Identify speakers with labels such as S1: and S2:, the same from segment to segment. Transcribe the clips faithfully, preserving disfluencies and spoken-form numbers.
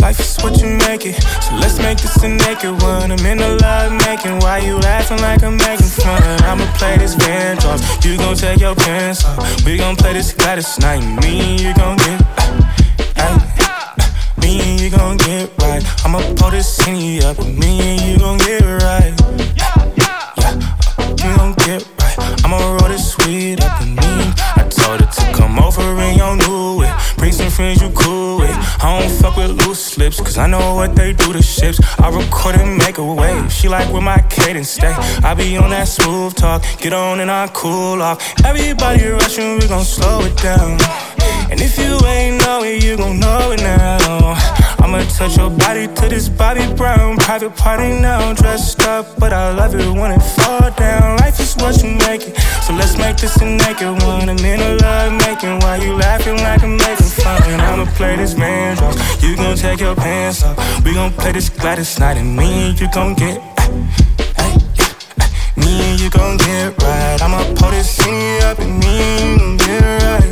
S1: Life is what you make it, so let's make this a naked one. I'm in the love making, why you laughing like I'm making fun? I'ma play this Van Dross, you gon' take your pants off. We gon' play this Gladys Knight, me and you gon' get uh, uh, me and you gon' get right. I'ma pour this Henny up, and me and you gon' get right. Yeah, uh, you gon' get right. I'ma roll this sweet up, and me, I told her to come over in your new whip. Bring some friends you cool with. I don't fuck with loose lips, cause I know what they do to ships. I record and make a wave. She like where my cadence stay. I be on that smooth talk, get on and I cool off. Everybody rushing, we gon' slow it down. And if you ain't know it, you gon' know it now. I'ma touch your body to this Bobby Brown. Private party now, dressed up, but I love it when it fall down. Life is what you make it, so let's make this a naked one. I'm in a love making, why you laughing like I'm making fun? I'ma play this Van Dross, you gon' take your pants off. We gon' play this Gladys Knight, and me and you gon' get ay, ay, me and you gon' get right. I'ma pour this scene up, and me and you gon' get right.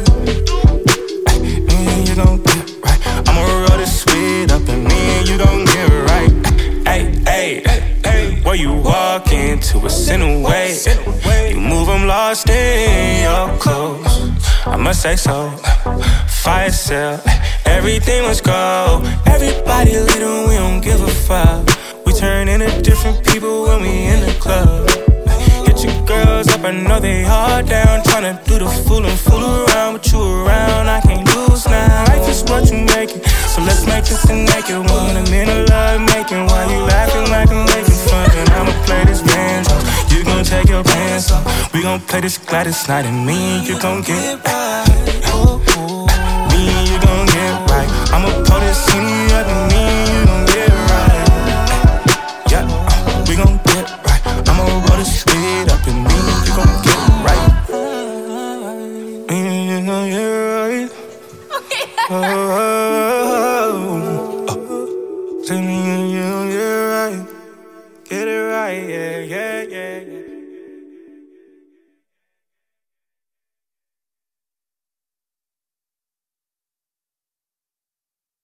S1: You gon' get right. I'ma roll this sweet up, and me and you gon' get right. Ay, ay, ay. Where you walk into a center way, you move, I'm lost in your clothes. I must say so. Fire sale, everything must go. Everybody little, we don't give a fuck. We turn into different people when we in the club. Hit your girls up, I know they all down. Tryna do the fool and fool around with you around. I can't lose now. Life is what you make it, so let's make this a naked one. I'm in a love making, why you laughing like I'm making fun? And I'ma play this Van Dross, you gon' take your pants off. We gon' play this Gladys Knight, and me and you gon' get right. Me and you gon' get right. I'ma pour this Henny up, and me and you gon' get right. Yeah, uh, we gon' get right. I'ma roll this speed up, and me and you gon' get right. Me and you gon' get right. Oh, oh, oh.